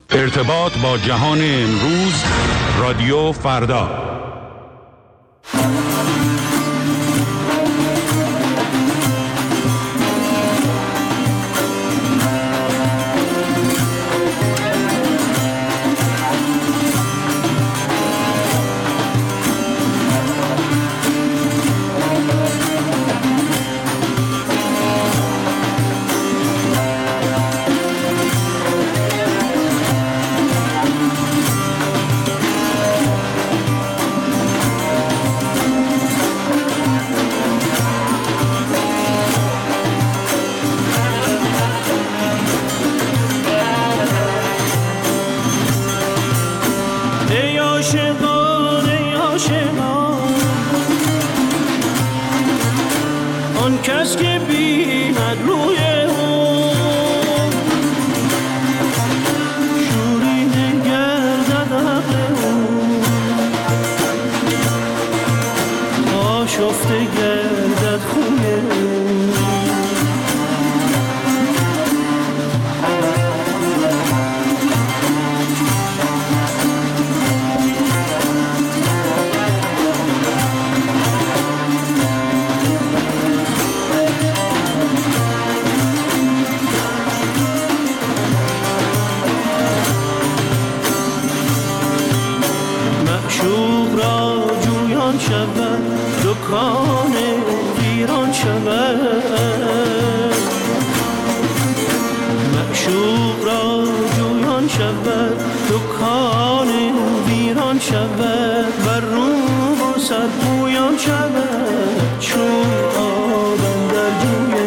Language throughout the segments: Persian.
ارتباط با جهان امروز، رادیو فردا. کس که بیند روی اون شورینه گردد عقل اون آشفته گردد خون اون دکان ویران شود معشوق را جویان شود دکان ویران شود بر روم و سر پویان شود چون آدم در جوی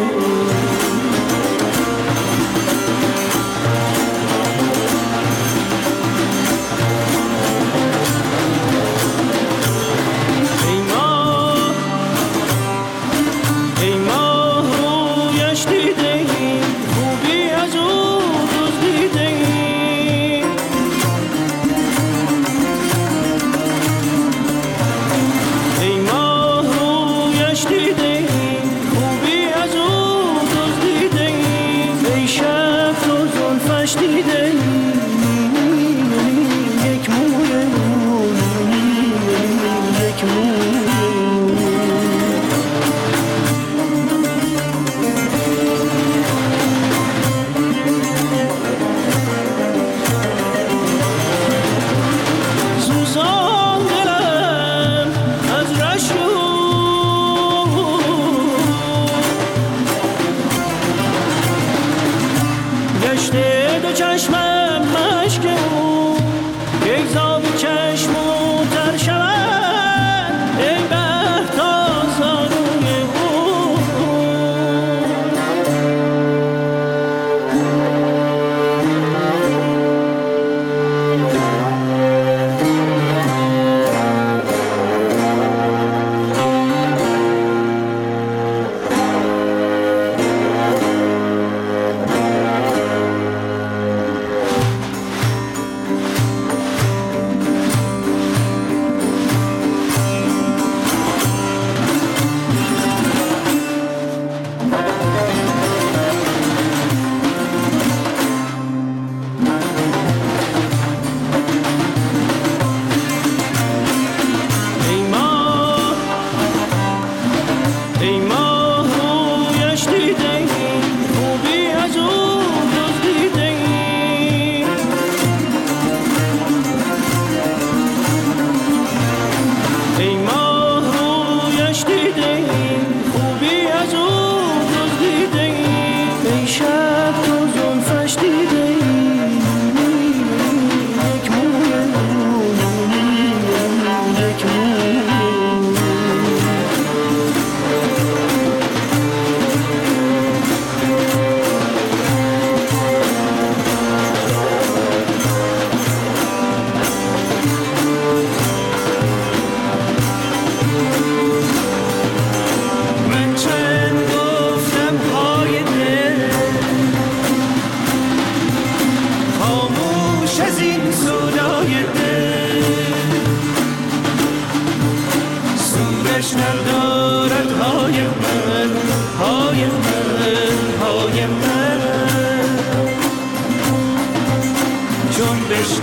چون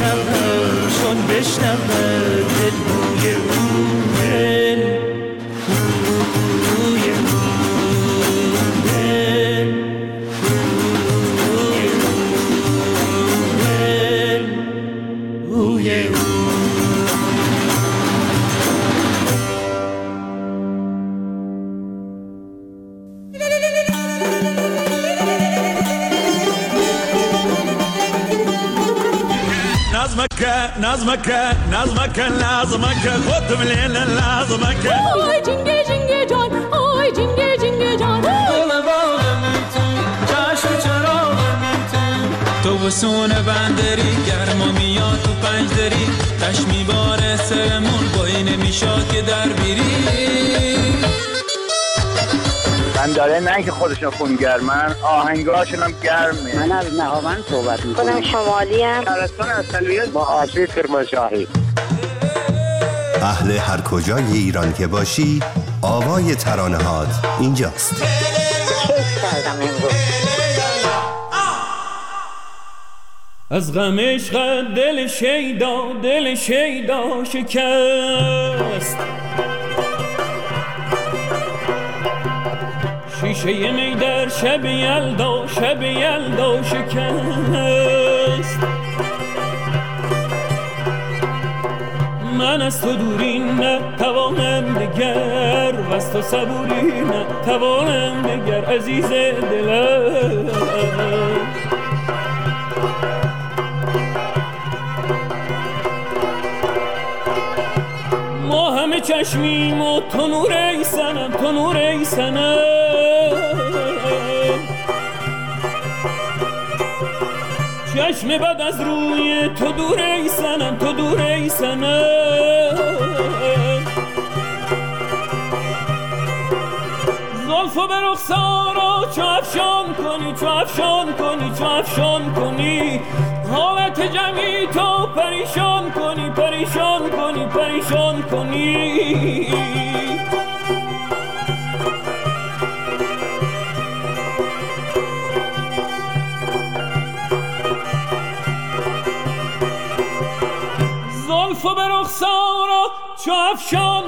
بشنوه دل بوی دل نظمك خود مليل لازمك آی جنگه جنگه جان آی جنگه جنگه جان گل باغم تو چشم چراغم تو بسونه بندری گرما میاد تو پنجدری تش میباره سرمون بایی نمیشاد که در بیری بنداره نه که خودشون خونگرمن آهنگاشون هم گرمه. من از نهاوند صحبت میکنم. خودم شمالی ام. شهرستان اصلیت با آسیب کرمانشاهی. اهل هر کجای ایران که باشی آوای ترانه‌هات اینجاست. کیف کردم امروز. از غم عشق دل شیدا شکست شیشه می در شب یلدا شکست من از تو دوری نتوانم دگر و از تو صبوری نتوانم دگر عزیز دلم ما همه چشمیم و تو نور ای سنم چشم بد از روی تو دور ای سنم زلفو به رخسارا چو افشان کنی حالت جمعی تو پریشان کنی زلفو به رخسارا چو افشان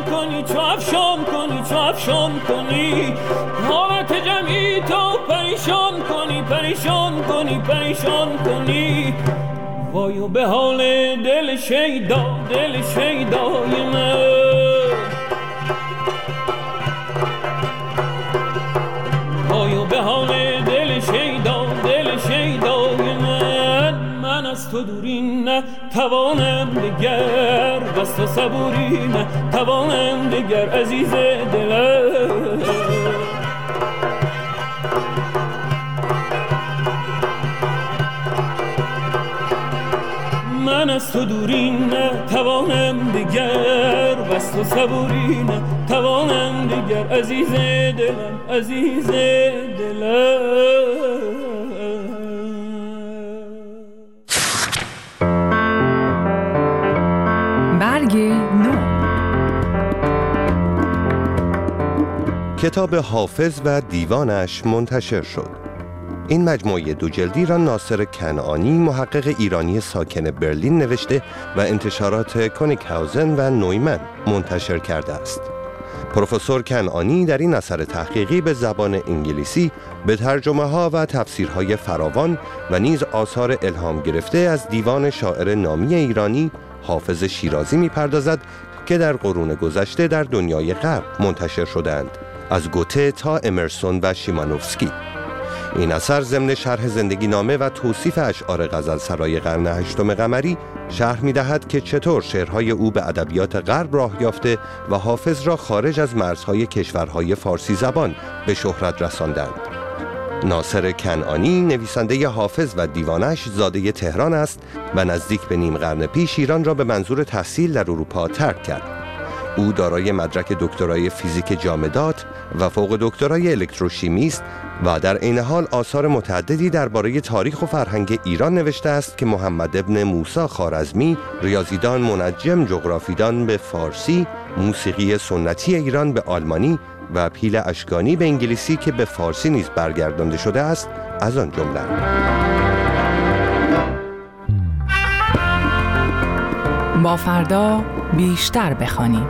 کنی حالت جمعی تو پریشان کنی وایو به حال دل شیدای من وایو به حال دل شیدای من از تو دوری نتوانم دگر بس تو صبوری نتوانم دگر عزیز دلم من از تو دوری نتوانم دگر بس تو صبوری نتوانم دگر عزیز دلم برگ نو. کتاب حافظ و دیوانش منتشر شد. این مجموعه 2 جلدی را ناصر کنعانی محقق ایرانی ساکن برلین نوشته و انتشارات کونیگهاوزن و نویمن منتشر کرده است. پروفسور کنعانی در این اثر تحقیقی به زبان انگلیسی به ترجمه‌ها و تفسیرهای فراوان و نیز آثار الهام گرفته از دیوان شاعر نامی ایرانی حافظ شیرازی می‌پردازد که در قرون گذشته در دنیای غرب منتشر شدند، از گوته تا امرسون و شیمانوفسکی. این اثر ضمن شرح زندگی نامه و توصیف اشعار غزلسرای قرن 8 قمری شرح می‌دهد که چطور شعرهای او به ادبیات غرب راه یافته و حافظ را خارج از مرزهای کشورهای فارسی زبان به شهرت رساندند. ناصر کنعانی نویسنده حافظ و دیوانش زاده تهران است و نزدیک به نیم قرن پیش ایران را به منظور تحصیل در اروپا ترک کرد. او دارای مدرک دکترای فیزیک جامدات و فوق دکترای الکتروشیمی است و در عین حال آثار متعددی درباره تاریخ و فرهنگ ایران نوشته است که محمد ابن موسی خوارزمی، ریاضیدان منجم جغرافیدان به فارسی، موسیقی سنتی ایران به آلمانی و پیل اشکانی به انگلیسی که به فارسی نیز برگردانده شده است از آن جمله. با فردا بیشتر بخوانیم.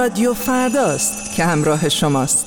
رادیو فرداست که همراه شماست.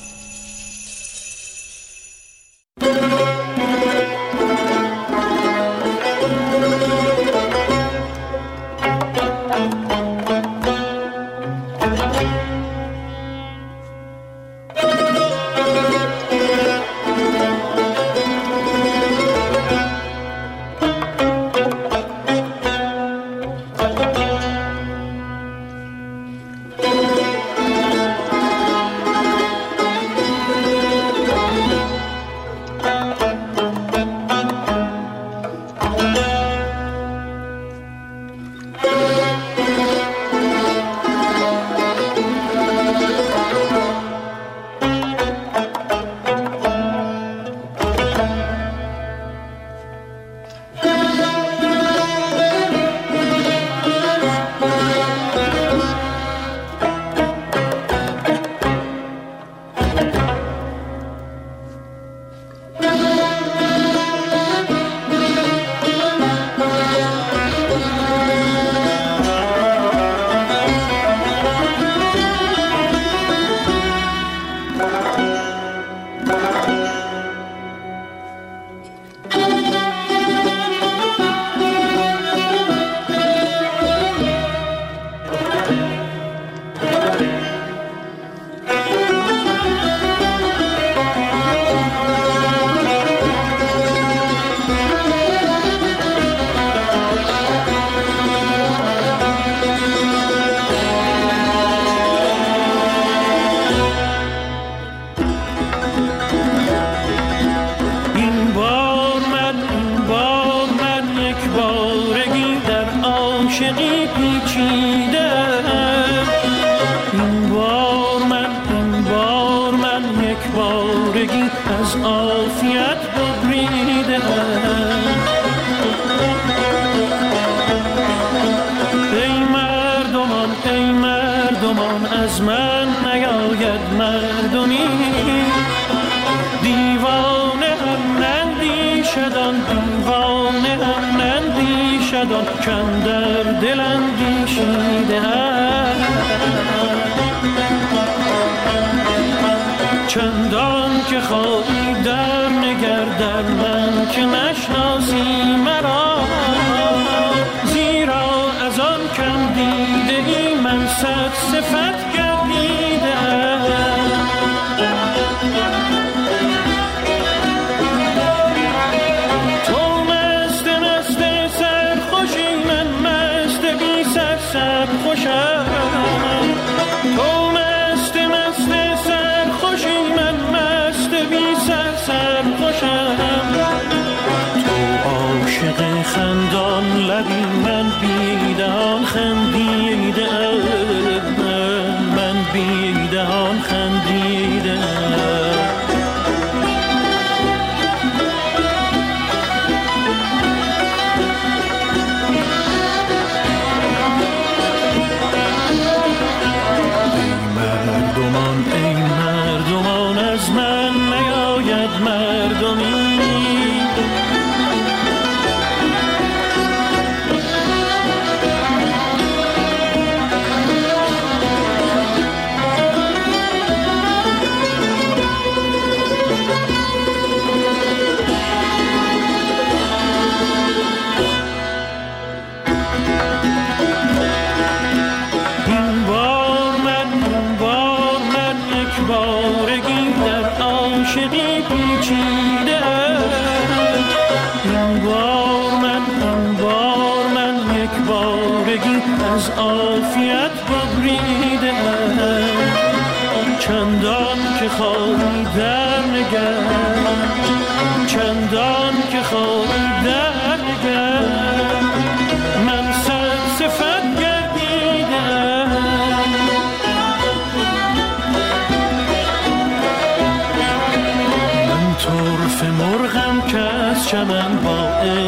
چمن با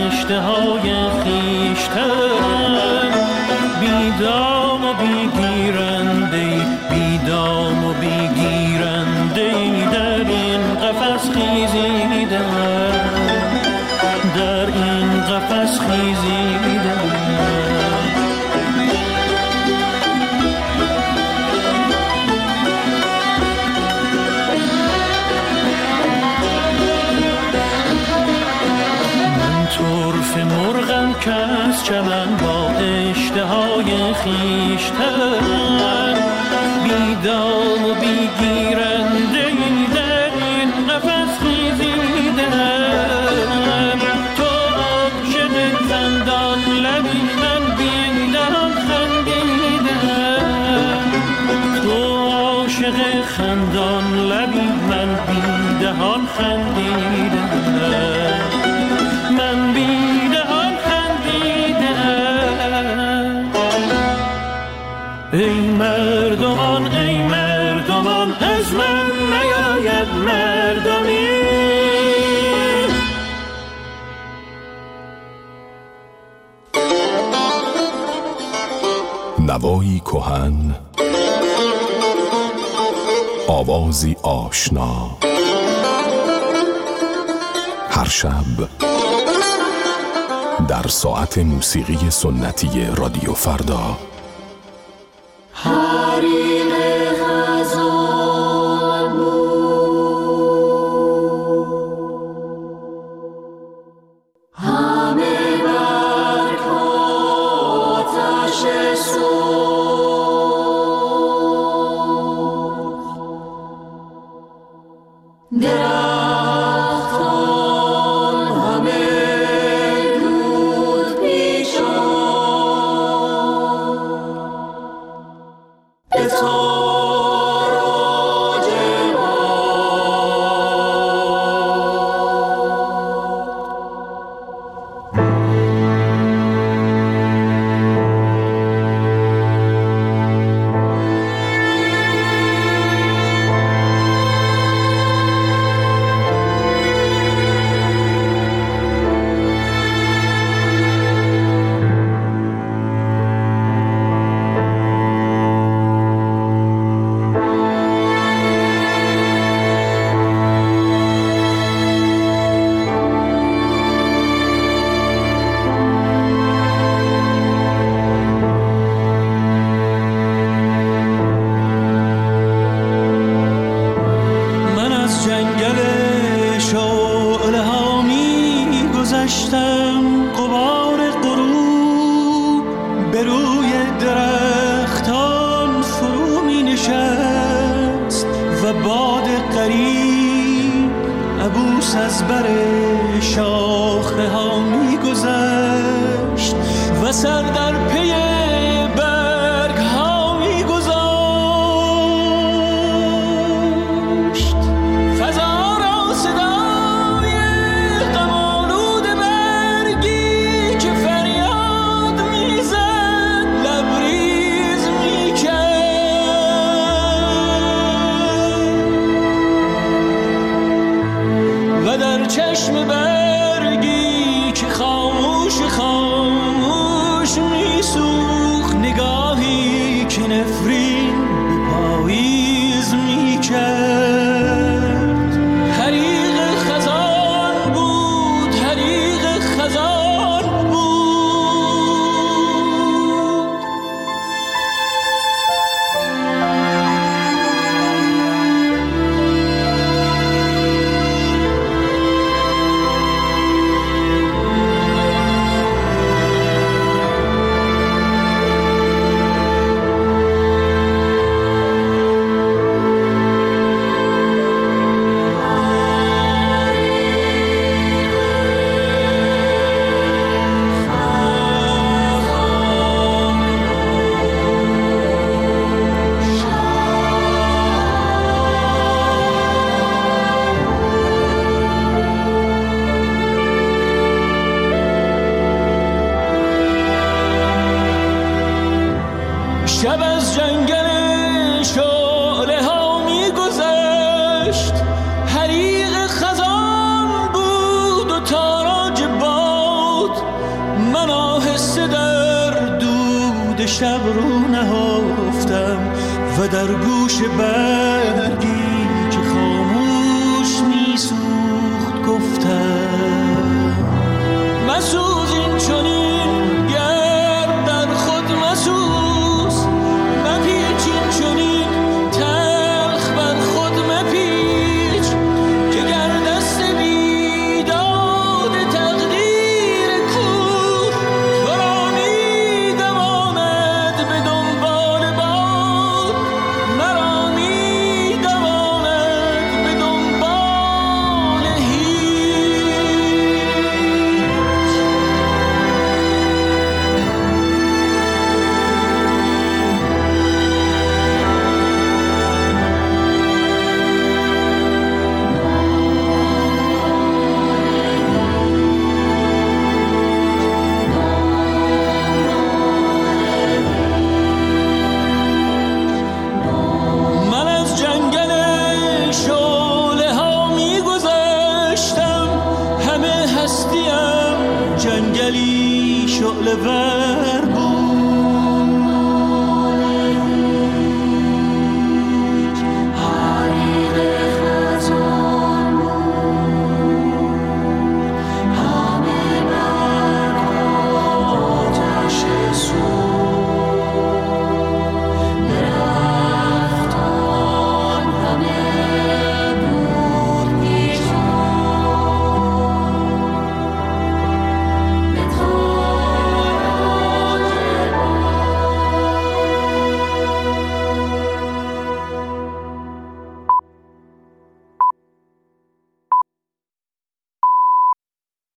اشتهای خیشتن بیدام و بیگیرنده بیدام و بیگیرنده در این قفس خیزیدم در این قفس خیزیدم حریف مرغم که از چمن با اشتهای خیشتن بیدام و بیگیرنده در این قفس خیزیدم. تو عاشق خندان لبی من بیدم خندیدم. تو عاشق خندان لبی من بیدهان خندیدم. من بیدهان خندیدم. ای مردمان ای مردمان از من نیاید مردمی. نوایی کهن، آوازی آشنا، هر شب در ساعت موسیقی سنتی رادیو فردا. حریم خزان بود، همه برگ آتش سوخت، درختان همه دود پیچان. از بر شاخه ها می گذشت و سر در پی برگ ها می گذاشت. فضا را صدای غم‌آلود برگی که فریاد می زد لبریز می کرد و در چشم برگی که خاموش خاموش می سوخت نگاهی که نفرین به پاییز می کرد. حریق خزان بود، حریق خزان بود. شب از جنگل شعله ها می گذشت، حریق خزان بود و تاراج باد. من آهسته در دود شب رو نهفتم و در گوش برگی که خاموش می سوخت گفتم مسوز این چنین گرد در خود مسوز، مپیچ این چنین تلخ بر خود مپیچ که گر دست بیداد تقدیر کو شعله ور بود.